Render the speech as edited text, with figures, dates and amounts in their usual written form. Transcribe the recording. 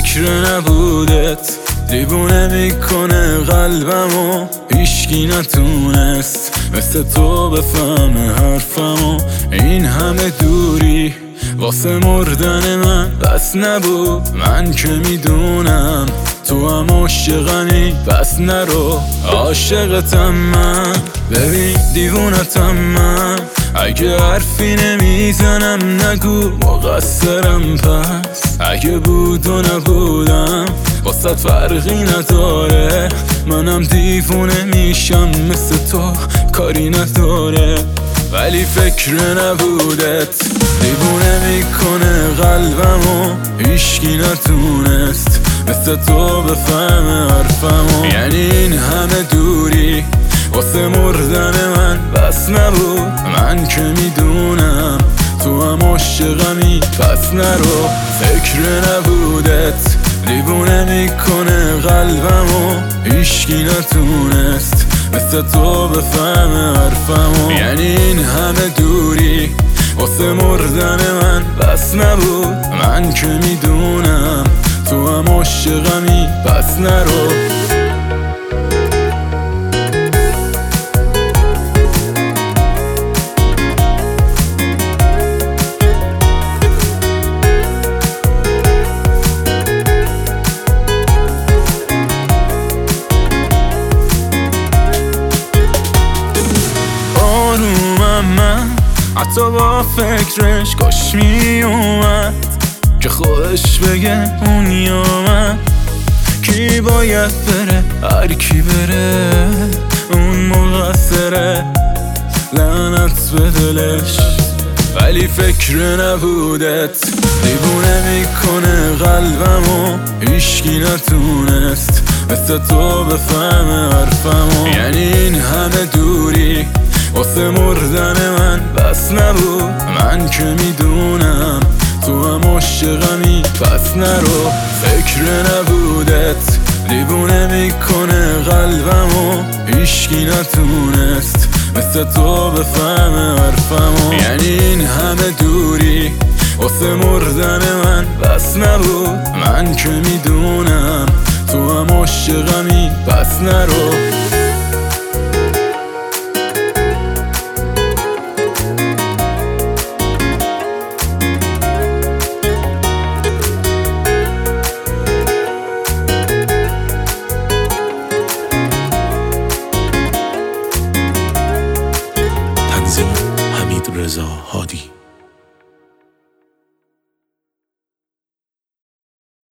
فکر نبودت دیوونه میکنه قلبمو، هیچکی نتونست مثل تو بفهمه حرفمو. این همه دوری واسه مردن من بس نبود، من که میدونم تو هم عاشقمی، پس نرو عاشقتم من. ببین دیوونتم من، اگه حرفی نمیزنم نگو مقصرم، پس اگه بود و نبودم واسه فرقی نداره. منم دیوونه میشم مثل تو، کاری نداره. ولی فکر نبودت دیوونه میکنه قلبمو، هیچکی نتونست مثل تو بفهمه حرفمو. یعنی این همه دوری واسه مردن من بس نبود، من که میدونم تو هم عاشقمی، پس نرو. فکر نبودت دیوونه میکنه قلبمو، هیچکی نتونست مثل تو بفهمه حرفمو. یعنی این همه دوری واسه مردن من بس نبود، من که میدونم تو هم عاشقمی، پس نرو. حتی با فکرش کاش می اومد که خودش بگه اون یامد. کی باید بره هر کی بره، اون مقصره لعنت به دلش. ولی فکر نبودت دیوونه میکنه قلبمو، هیچکی نتونست مثل تو بفهمه حرفمو. یعنی این همه دوری واسه مردن من بس نبود، من که میدونم تو هم عاشقمی، پس نرو. فکر نبودت دیوونه میکنه قلبمو، هیچکی نتونست مثل تو بفهمه حرفمو. یعنی این همه دوری واسه مردن من بس نبود، من که میدونم تو هم عاشقمی، پس نرو. تنظیم حمید رضا هادی.